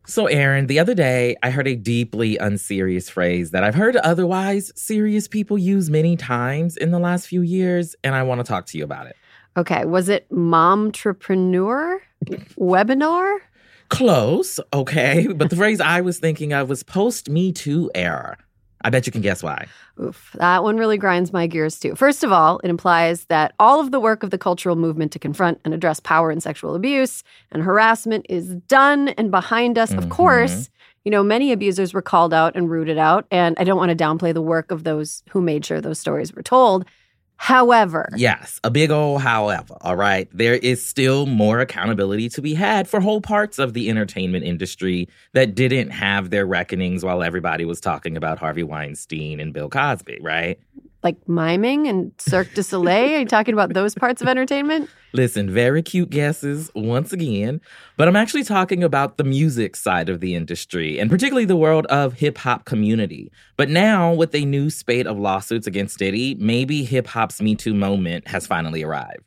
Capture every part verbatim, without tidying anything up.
So, Aaron, the other day, I heard a deeply unserious phrase that I've heard otherwise serious people use many times in the last few years, and I want to talk to you about it. Okay, was it momtrepreneur? Webinar? Close, okay. But the phrase I was thinking of was post-Me Too era. I bet you can guess why. Oof, that one really grinds my gears too. First of all, it implies that all of the work of the cultural movement to confront and address power and sexual abuse and harassment is done and behind us. Mm-hmm. Of course, you know, many abusers were called out and rooted out, and I don't want to downplay the work of those who made sure those stories were told. However. Yes, a big old however, all right? There is still more accountability to be had for whole parts of the entertainment industry that didn't have their reckonings while everybody was talking about Harvey Weinstein and Bill Cosby, right? Like miming and Cirque du Soleil? Are you talking about those parts of entertainment? Listen, very cute guesses once again, but I'm actually talking about the music side of the industry, and particularly the world of hip-hop community. But now, with a new spate of lawsuits against Diddy, maybe hip-hop's Me Too moment has finally arrived.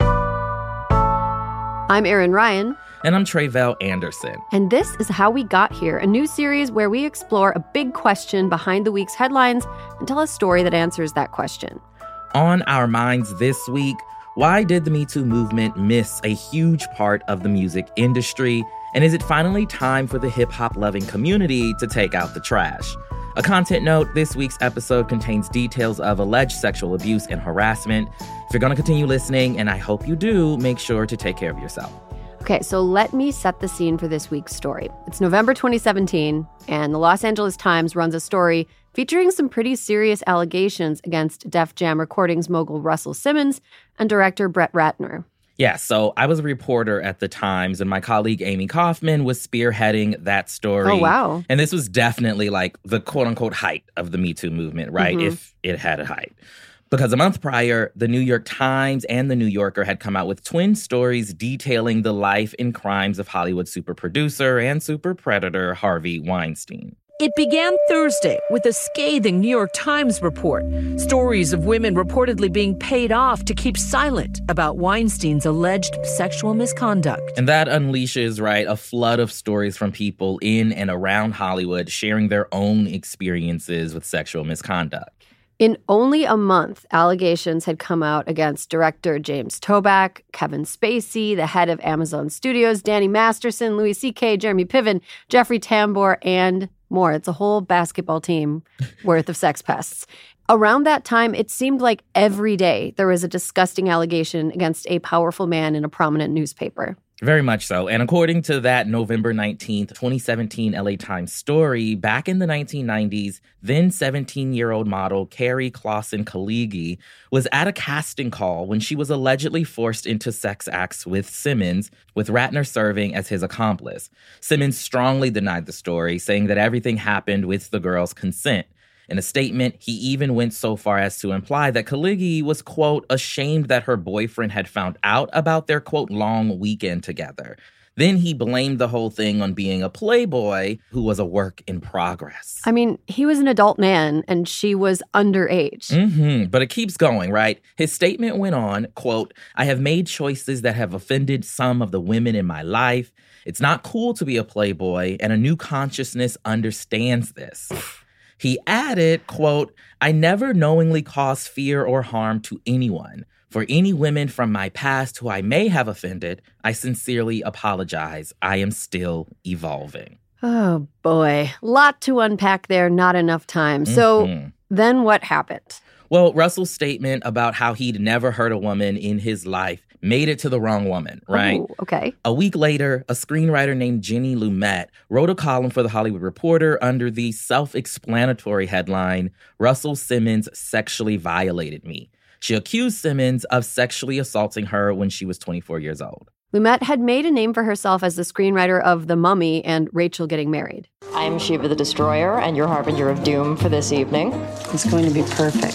I'm Erin Ryan. And I'm Tre'vell Anderson. And this is How We Got Here, a new series where we explore a big question behind the week's headlines and tell a story that answers that question. On our minds this week, why did the Me Too movement miss a huge part of the music industry? And is it finally time for the hip-hop loving community to take out the trash? A content note, this week's episode contains details of alleged sexual abuse and harassment. If you're going to continue listening, and I hope you do, make sure to take care of yourself. Okay, so let me set the scene for this week's story. It's November twenty seventeen, and the Los Angeles Times runs a story featuring some pretty serious allegations against Def Jam Recordings mogul Russell Simmons and director Brett Ratner. Yeah, so I was a reporter at the Times, and my colleague Amy Kaufman was spearheading that story. Oh, wow. And this was definitely like the quote-unquote height of the Me Too movement, right? Mm-hmm. If it had a height. Because a month prior, the New York Times and the New Yorker had come out with twin stories detailing the life and crimes of Hollywood super producer and super predator Harvey Weinstein. It began Thursday with a scathing New York Times report. Stories of women reportedly being paid off to keep silent about Weinstein's alleged sexual misconduct. And that unleashes, right, a flood of stories from people in and around Hollywood sharing their own experiences with sexual misconduct. In only a month, allegations had come out against director James Toback, Kevin Spacey, the head of Amazon Studios, Danny Masterson, Louis C K, Jeremy Piven, Jeffrey Tambor, and more. It's a whole basketball team worth of sex pests. Around that time, it seemed like every day there was a disgusting allegation against a powerful man in a prominent newspaper. Very much so. And according to that November nineteenth, twenty seventeen L A Times story, back in the nineteen nineties, then seventeen-year-old model Carrie Clausen Kaligi was at a casting call when she was allegedly forced into sex acts with Simmons, with Ratner serving as his accomplice. Simmons strongly denied the story, saying that everything happened with the girl's consent. In a statement, he even went so far as to imply that Kaligi was, quote, ashamed that her boyfriend had found out about their, quote, long weekend together. Then he blamed the whole thing on being a playboy who was a work in progress. I mean, he was an adult man and she was underage. Mm-hmm. But it keeps going, right? His statement went on, quote, I have made choices that have offended some of the women in my life. It's not cool to be a playboy, and a new consciousness understands this. He added, quote, I never knowingly caused fear or harm to anyone. For any women from my past who I may have offended, I sincerely apologize. I am still evolving. Oh, boy. Lot to unpack there, not enough time. So mm-hmm. Then what happened? Well, Russell's statement about how he'd never hurt a woman in his life made it to the wrong woman, right? Oh, okay. A week later, a screenwriter named Jenny Lumet wrote a column for The Hollywood Reporter under the self-explanatory headline, Russell Simmons sexually violated me. She accused Simmons of sexually assaulting her when she was twenty-four years old. Lumet had made a name for herself as the screenwriter of The Mummy and Rachel Getting Married. I am Shiva the Destroyer and your harbinger of doom for this evening. It's going to be perfect.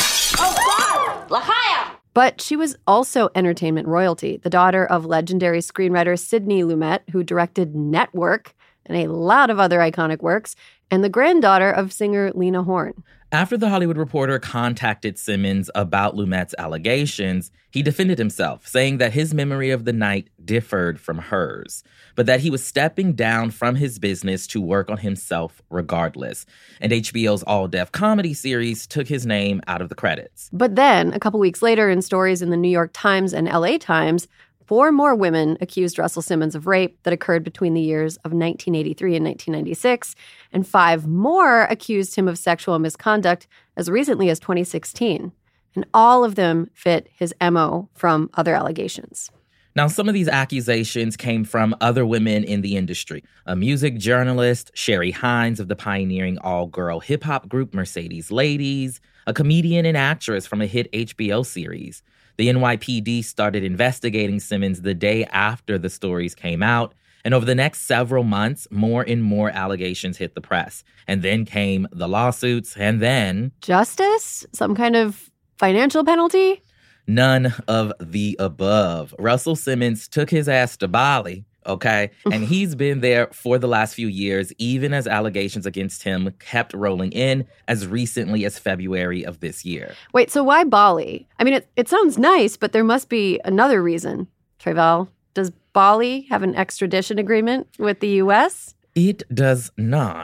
Oh, God! Lahaya! But she was also entertainment royalty, the daughter of legendary screenwriter Sidney Lumet, who directed Network and a lot of other iconic works, and the granddaughter of singer Lena Horne. After The Hollywood Reporter contacted Simmons about Lumet's allegations, he defended himself, saying that his memory of the night differed from hers, but that he was stepping down from his business to work on himself regardless. And H B O's all-deaf comedy series took his name out of the credits. But then, a couple weeks later, in stories in the New York Times and L A Times, four more women accused Russell Simmons of rape that occurred between the years of nineteen eighty-three and nineteen ninety-six, and five more accused him of sexual misconduct as recently as twenty sixteen. And all of them fit his M O from other allegations. Now, some of these accusations came from other women in the industry. A music journalist, Sherry Hines of the pioneering all-girl hip-hop group Mercedes Ladies, a comedian and actress from a hit H B O series. The N Y P D started investigating Simmons the day after the stories came out, and over the next several months, more and more allegations hit the press. And then came the lawsuits, and then... Justice? Some kind of financial penalty? None of the above. Russell Simmons took his ass to Bali, okay? And he's been there for the last few years, even as allegations against him kept rolling in as recently as February of this year. Wait, so why Bali? I mean, it, it sounds nice, but there must be another reason. Tre'vell, does Bali have an extradition agreement with the U S? It does not,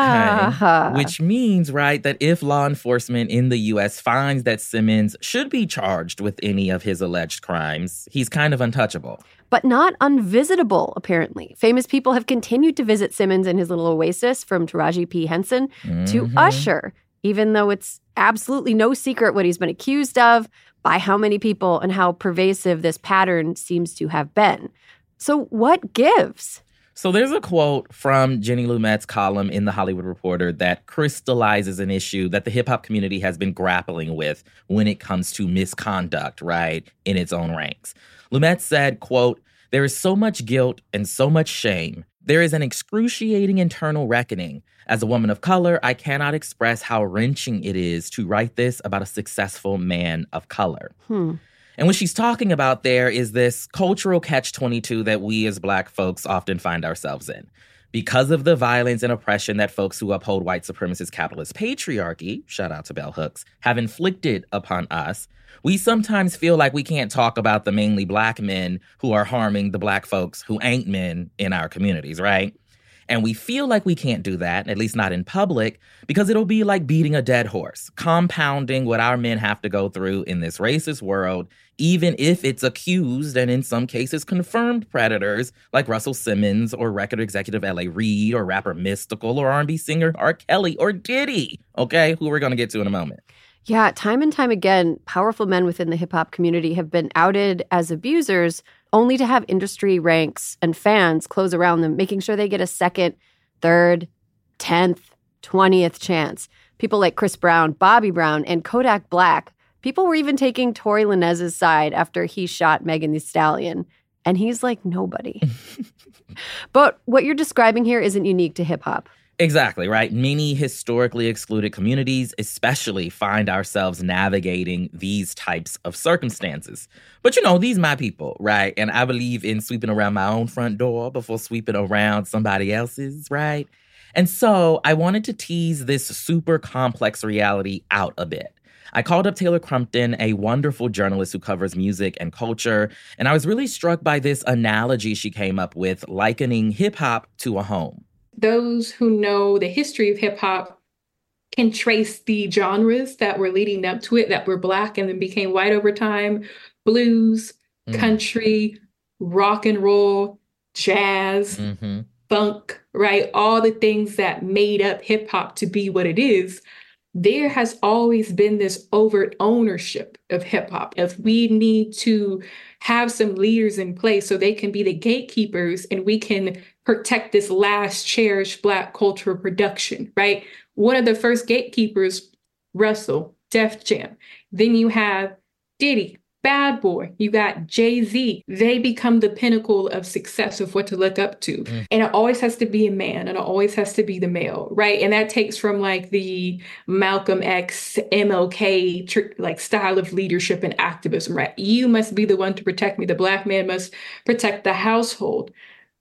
ah. okay? Which means, right, that if law enforcement in the U S finds that Simmons should be charged with any of his alleged crimes, he's kind of untouchable. But not unvisitable, apparently. Famous people have continued to visit Simmons in his little oasis, from Taraji P. Henson Mm-hmm. to Usher, even though it's absolutely no secret what he's been accused of, by how many people, and how pervasive this pattern seems to have been. So what gives? So there's a quote from Jenny Lumet's column in The Hollywood Reporter that crystallizes an issue that the hip-hop community has been grappling with when it comes to misconduct, right, in its own ranks. Lumet said, quote, "There is so much guilt and so much shame. There is an excruciating internal reckoning. As a woman of color, I cannot express how wrenching it is to write this about a successful man of color." Hmm. And what she's talking about there is this cultural catch twenty-two that we as Black folks often find ourselves in. Because of the violence and oppression that folks who uphold white supremacist capitalist patriarchy, shout out to Bell Hooks, have inflicted upon us, we sometimes feel like we can't talk about the mainly Black men who are harming the Black folks who ain't men in our communities, right? And we feel like we can't do that, at least not in public, because it'll be like beating a dead horse, compounding what our men have to go through in this racist world, even if it's accused and in some cases confirmed predators like Russell Simmons or record executive L A Reid or rapper Mystical or R and B singer R. Kelly or Diddy, okay, who we're going to get to in a moment. Yeah, time and time again, powerful men within the hip-hop community have been outed as abusers, only to have industry ranks and fans close around them, making sure they get a second, third, tenth, twentieth chance. People like Chris Brown, Bobby Brown, and Kodak Black. People were even taking Tory Lanez's side after he shot Megan Thee Stallion. And he's like nobody. But what you're describing here isn't unique to hip-hop. Exactly, right? Many historically excluded communities especially find ourselves navigating these types of circumstances. But, you know, these my people, right? And I believe in sweeping around my own front door before sweeping around somebody else's, right? And so I wanted to tease this super complex reality out a bit. I called up Taylor Crumpton, a wonderful journalist who covers music and culture, and I was really struck by this analogy she came up with, likening hip-hop to a home. Those who know the history of hip hop can trace the genres that were leading up to it, that were Black and then became white over time: blues, mm. country, rock and roll, jazz, mm-hmm. funk, right? All the things that made up hip hop to be what it is. There has always been this overt ownership of hip hop. If we need to have some leaders in place so they can be the gatekeepers and we can protect this last cherished Black cultural production, right? One of the first gatekeepers, Russell, Def Jam. Then you have Diddy, Bad Boy. You got Jay-Z. They become the pinnacle of success of what to look up to. Mm. And it always has to be a man, and it always has to be the male, right? And that takes from like the Malcolm X, M L K tr- like style of leadership and activism, right? You must be the one to protect me. The Black man must protect the household.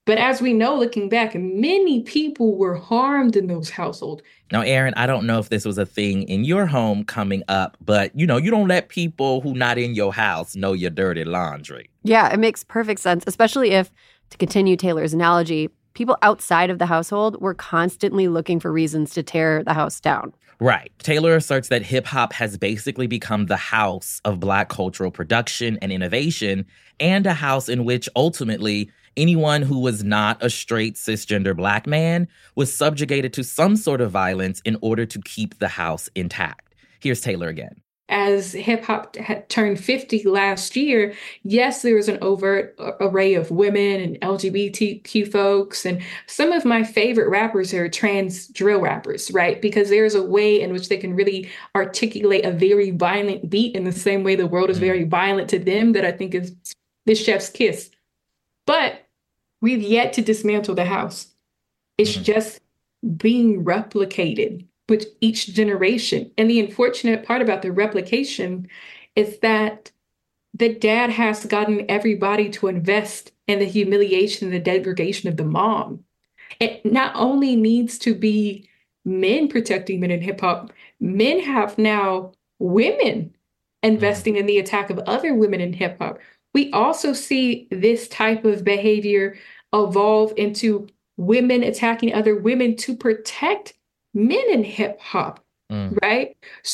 But as we know, looking back, many people were harmed in those households. Now, Erin, I don't know if this was a thing in your home coming up, but, you know, you don't let people who not in your house know your dirty laundry. Yeah, it makes perfect sense, especially if, to continue Taylor's analogy, people outside of the household were constantly looking for reasons to tear the house down. Right. Taylor asserts that hip-hop has basically become the house of Black cultural production and innovation, and a house in which ultimately anyone who was not a straight cisgender Black man was subjugated to some sort of violence in order to keep the house intact. Here's Taylor again. As hip-hop had turned fifty last year, yes, there was an overt array of women and L G B T Q folks. And some of my favorite rappers are trans drill rappers, right? Because there's a way in which they can really articulate a very violent beat in the same way the world is very violent to them, that I think is the chef's kiss. But we've yet to dismantle the house. It's mm-hmm. just being replicated with each generation. And the unfortunate part about the replication is that the dad has gotten everybody to invest in the humiliation and the degradation of the mom. It not only needs to be men protecting men in hip hop, men have now women investing in the attack of other women in hip hop. We also see this type of behavior evolve into women attacking other women to protect men in hip hop, mm. right?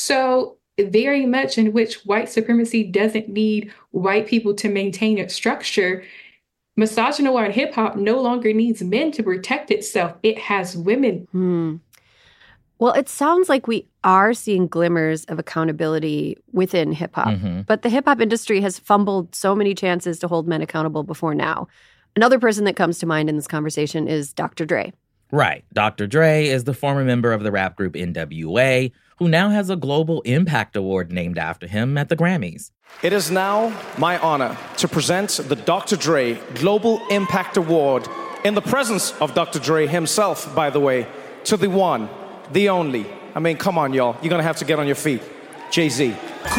So very much in which white supremacy doesn't need white people to maintain its structure, misogynoir and hip hop no longer needs men to protect itself. It has women. Hmm. Well, it sounds like we are seeing glimmers of accountability within hip hop, mm-hmm. but the hip hop industry has fumbled so many chances to hold men accountable before now. Another person that comes to mind in this conversation is Doctor Dre. Right. Doctor Dre is the former member of the rap group N W A, who now has a Global Impact Award named after him at the Grammys. It is now my honor to present the Doctor Dre Global Impact Award in the presence of Doctor Dre himself, by the way, to the one, the only. I mean, come on, y'all. You're going to have to get on your feet. Jay-Z.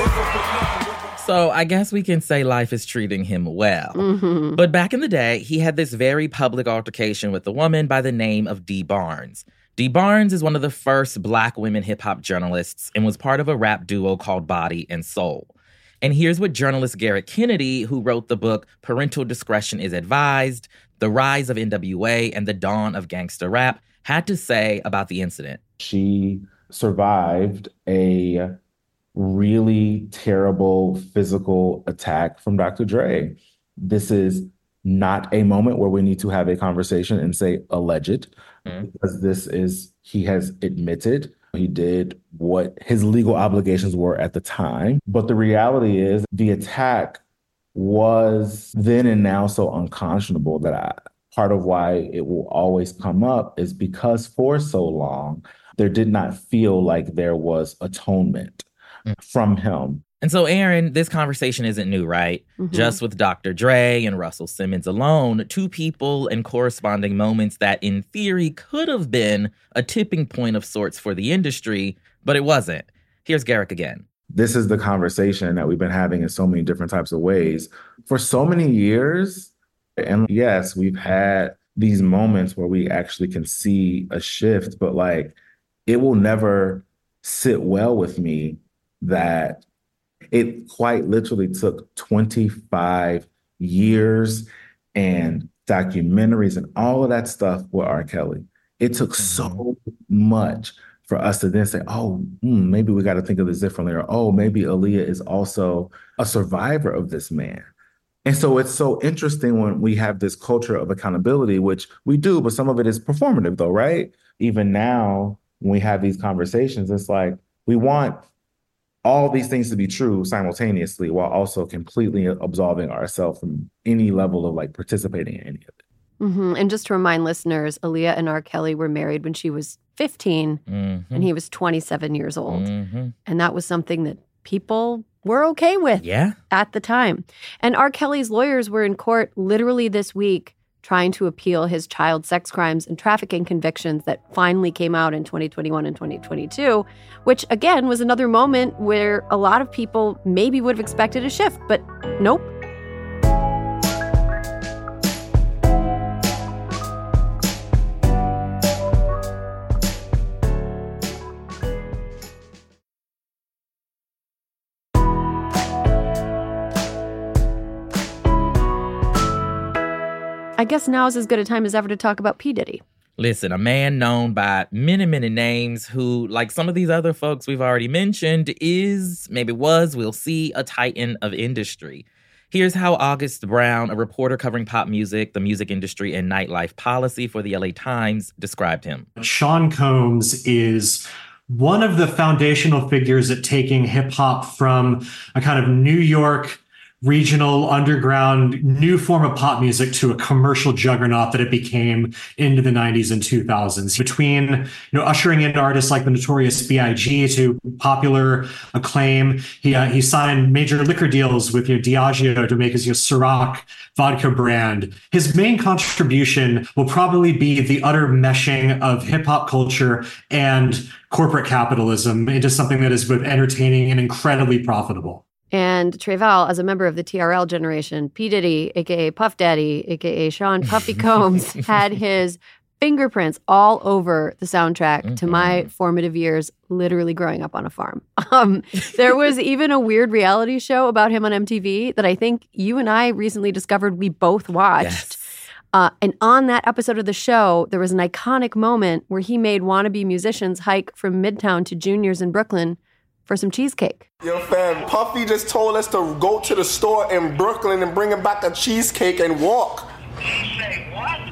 So I guess we can say life is treating him well. Mm-hmm. But back in the day, he had this very public altercation with a woman by the name of Dee Barnes. Dee Barnes is one of the first Black women hip-hop journalists and was part of a rap duo called Body and Soul. And here's what journalist Garrett Kennedy, who wrote the book Parental Discretion is Advised, The Rise of N W A and the Dawn of Gangsta Rap, had to say about the incident. She survived a really terrible physical attack from Doctor Dre. This is not a moment where we need to have a conversation and say alleged, mm. because this is, he has admitted he did what his legal obligations were at the time. But the reality is the attack was then and now so unconscionable that I, part of why it will always come up is because for so long, there did not feel like there was atonement from him. And so, Erin, this conversation isn't new, right? Mm-hmm. Just with Doctor Dre and Russell Simmons alone, two people and corresponding moments that in theory could have been a tipping point of sorts for the industry, but it wasn't. Here's Garrick again. This is the conversation that we've been having in so many different types of ways for so many years. And yes, we've had these moments where we actually can see a shift, but like, it will never sit well with me that it quite literally took twenty-five years and documentaries and all of that stuff with R. Kelly. It took so much for us to then say, oh, hmm, maybe we got to think of this differently, or oh, maybe Aaliyah is also a survivor of this man. And so it's so interesting when we have this culture of accountability, which we do, but some of it is performative though, right? Even now, when we have these conversations, it's like we want all these things to be true simultaneously while also completely absolving ourselves from any level of like participating in any of it. Mm-hmm. And just to remind listeners, Aaliyah and R. Kelly were married when she was fifteen mm-hmm. and he was twenty-seven years old. Mm-hmm. And that was something that people were okay with yeah. at the time. And R. Kelly's lawyers were in court literally this week trying to appeal his child sex crimes and trafficking convictions that finally came out in twenty twenty-one and twenty twenty-two, which again was another moment where a lot of people maybe would have expected a shift, but nope. I guess now is as good a time as ever to talk about P. Diddy. Listen, a man known by many, many names who, like some of these other folks we've already mentioned, is, maybe was, we'll see, a titan of industry. Here's how August Brown, a reporter covering pop music, the music industry, and nightlife policy for the L A Times, described him. Sean Combs is one of the foundational figures at taking hip-hop from a kind of New York regional, underground, new form of pop music to a commercial juggernaut that it became into the nineties and two thousands. Between, you know, ushering in artists like the Notorious B I G to popular acclaim, he uh, he signed major liquor deals with, you know, Diageo to make his, you know, Ciroc vodka brand. His main contribution will probably be the utter meshing of hip hop culture and corporate capitalism into something that is both entertaining and incredibly profitable. And Tre'vell, as a member of the T R L generation, P. Diddy, a k a. Puff Daddy, a k a. Sean Puffy Combs, had his fingerprints all over the soundtrack mm-hmm. to my formative years, literally growing up on a farm. Um, there was even a weird reality show about him on M T V that I think you and I recently discovered we both watched. Yes. Uh, and on that episode of the show, there was an iconic moment where he made wannabe musicians hike from Midtown to Junior's in Brooklyn for some cheesecake. Yo, fam, Puffy just told us to go to the store in Brooklyn and bring him back a cheesecake and walk. You say what?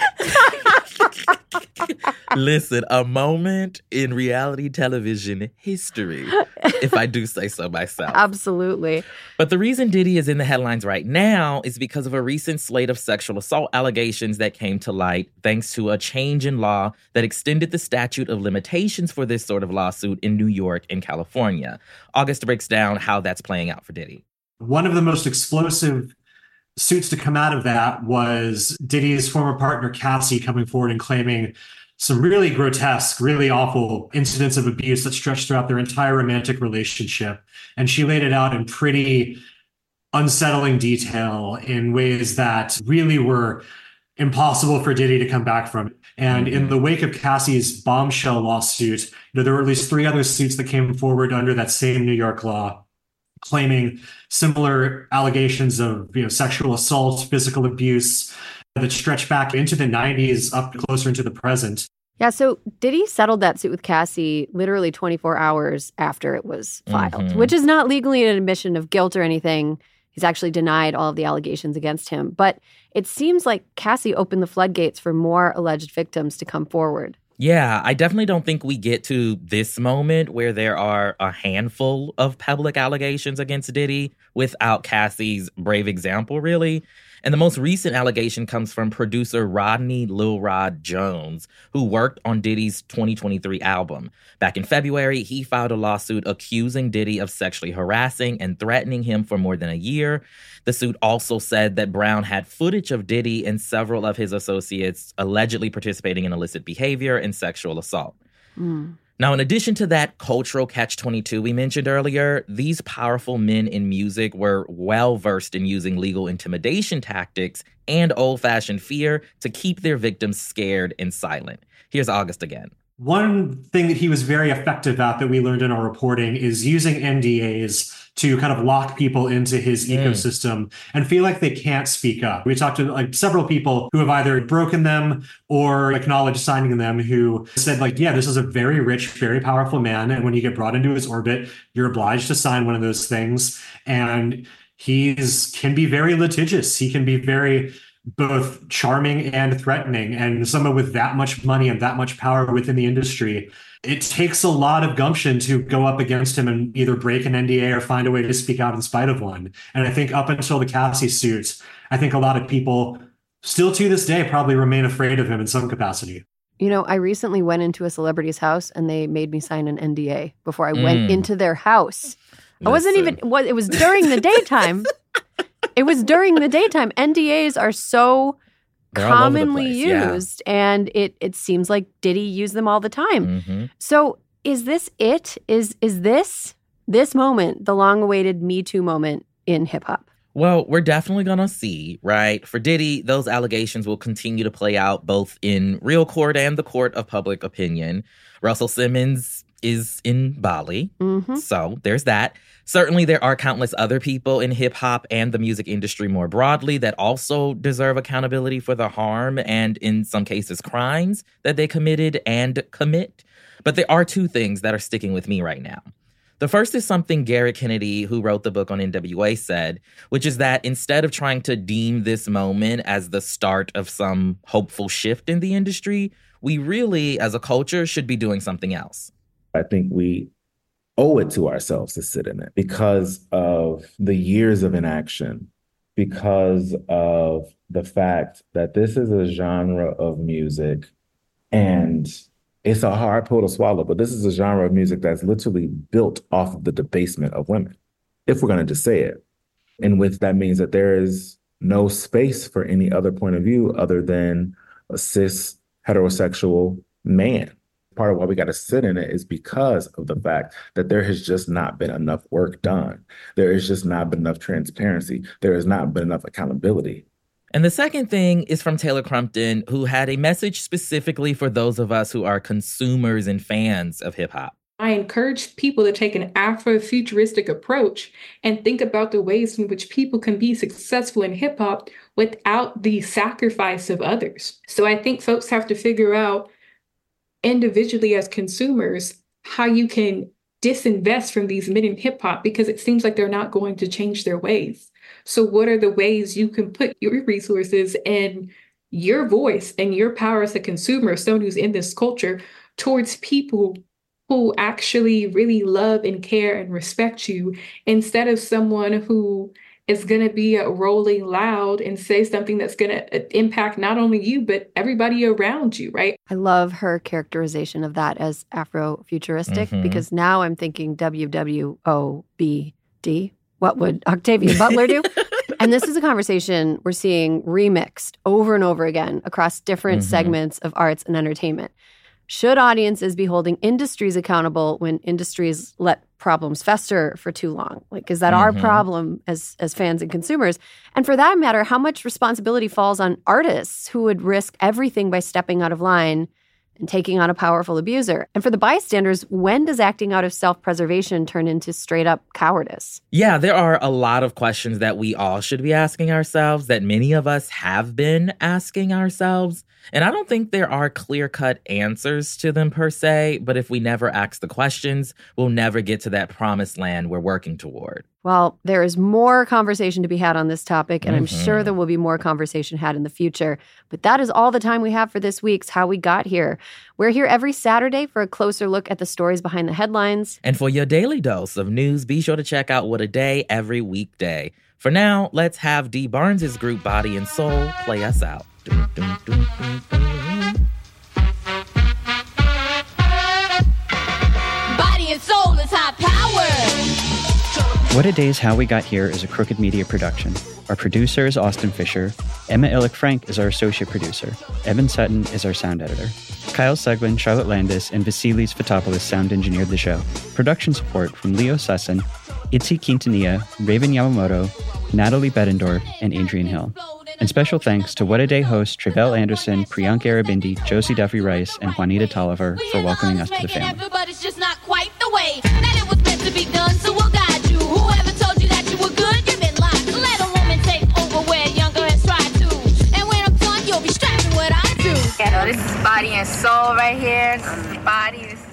Listen, a moment in reality television history, if I do say so myself. Absolutely. But the reason Diddy is in the headlines right now is because of a recent slate of sexual assault allegations that came to light thanks to a change in law that extended the statute of limitations for this sort of lawsuit in New York and California. August breaks down how that's playing out for Diddy. One of the most explosive suits to come out of that was Diddy's former partner, Cassie, coming forward and claiming some really grotesque, really awful incidents of abuse that stretched throughout their entire romantic relationship. And she laid it out in pretty unsettling detail in ways that really were impossible for Diddy to come back from. And mm-hmm. in the wake of Cassie's bombshell lawsuit, you know, there were at least three other suits that came forward under that same New York law, claiming similar allegations of, you know, sexual assault, physical abuse that stretch back into the nineties up closer into the present. Yeah, so Diddy settled that suit with Cassie literally twenty-four hours after it was filed, mm-hmm. which is not legally an admission of guilt or anything. He's actually denied all of the allegations against him. But it seems like Cassie opened the floodgates for more alleged victims to come forward. Yeah, I definitely don't think we get to this moment where there are a handful of public allegations against Diddy without Cassie's brave example, really. And the most recent allegation comes from producer Rodney Lil Rod Jones, who worked on Diddy's twenty twenty-three album. Back in February, he filed a lawsuit accusing Diddy of sexually harassing and threatening him for more than a year. The suit also said that Brown had footage of Diddy and several of his associates allegedly participating in illicit behavior and sexual assault. Mm. Now, in addition to that cultural catch twenty-two we mentioned earlier, these powerful men in music were well-versed in using legal intimidation tactics and old-fashioned fear to keep their victims scared and silent. Here's August again. One thing that he was very effective at that we learned in our reporting is using N D As to kind of lock people into his mm. ecosystem and feel like they can't speak up. We talked to like several people who have either broken them or acknowledged signing them, who said like, yeah, this is a very rich, very powerful man. And when you get brought into his orbit, you're obliged to sign one of those things. And he's can be very litigious. He can be very both charming and threatening. And someone with that much money and that much power within the industry, it takes a lot of gumption to go up against him and either break an N D A or find a way to speak out in spite of one. And I think up until the Cassie suit, I think a lot of people still to this day probably remain afraid of him in some capacity. You know, I recently went into a celebrity's house and they made me sign an N D A before I mm. went into their house. Listen. I wasn't even, what it was during the daytime. It was during the daytime. N D As are so They're commonly used, yeah. and it it seems like Diddy used them all the time. Mm-hmm. So is this it? Is is this this moment the long-awaited Me Too moment in hip-hop? Well, we're definitely going to see, right? For Diddy, those allegations will continue to play out both in real court and the court of public opinion. Russell Simmons is in Bali. Mm-hmm. So there's that. Certainly, there are countless other people in hip hop and the music industry more broadly that also deserve accountability for the harm and, in some cases, crimes that they committed and commit. But there are two things that are sticking with me right now. The first is something Garrett Kennedy, who wrote the book on N W A, said, which is that instead of trying to deem this moment as the start of some hopeful shift in the industry, we really, as a culture, should be doing something else. I think we owe it to ourselves to sit in it because of the years of inaction, because of the fact that this is a genre of music, and it's a hard pill to swallow, but this is a genre of music that's literally built off of the debasement of women, if we're going to just say it. And with that means that there is no space for any other point of view other than a cis heterosexual man. Part of why we got to sit in it is because of the fact that there has just not been enough work done. There has just not been enough transparency. There has not been enough accountability. And the second thing is from Taylor Crumpton, who had a message specifically for those of us who are consumers and fans of hip hop. I encourage people to take an Afrofuturistic approach and think about the ways in which people can be successful in hip hop without the sacrifice of others. So I think folks have to figure out individually as consumers how you can disinvest from these men in hip hop, because it seems like they're not going to change their ways. So what are the ways you can put your resources and your voice and your power as a consumer, someone who's in this culture, towards people who actually really love and care and respect you, instead of someone who is going to be rolling loud and say something that's going to impact not only you, but everybody around you, right? I love her characterization of that as Afrofuturistic, Mm-hmm. because now I'm thinking W W O B D. What would Octavia Butler do? And this is a conversation we're seeing remixed over and over again across different Mm-hmm. segments of arts and entertainment. Should audiences be holding industries accountable when industries let problems fester for too long? Like, is that our Mhm. problem as as fans and consumers? And for that matter, how much responsibility falls on artists who would risk everything by stepping out of line and taking on a powerful abuser? And for the bystanders, when does acting out of self-preservation turn into straight-up cowardice? Yeah, there are a lot of questions that we all should be asking ourselves, that many of us have been asking ourselves. And I don't think there are clear-cut answers to them per se, but if we never ask the questions, we'll never get to that promised land we're working toward. Well, there is more conversation to be had on this topic, and I'm Mhm. sure there will be more conversation had in the future. But that is all the time we have for this week's How We Got Here. We're here every Saturday for a closer look at the stories behind the headlines. And for your daily dose of news, be sure to check out What a Day every weekday. For now, let's have Dee Barnes' group Body and Soul play us out. Dun, dun, dun, dun, dun. Body and soul is high power. What a Day's How We Got Here is a Crooked Media production. Our producer is Austin Fisher. Emma Illick-Frank is our associate producer. Evan Sutton is our sound editor. Kyle Seglin, Charlotte Landis, and Vasilis Fotopoulos sound engineered the show. Production support from Leo Sussin, Itzi Quintanilla, Raven Yamamoto, Natalie Beddendorf, and Adrian Hill. And special thanks to What a Day hosts Tre'vell Anderson, Priyank Arabindi, Josie Duffy Rice, and Juanita Tolliver for welcoming us to the family. But it's just not quite the way that it was meant to be done, so we'll guide you. Whoever told you that you were good, you've been lied. Let a woman take over where younger has tried to. And when I'm done, you'll be strapping what I do. Yeah, this is Body and Soul right here. Body is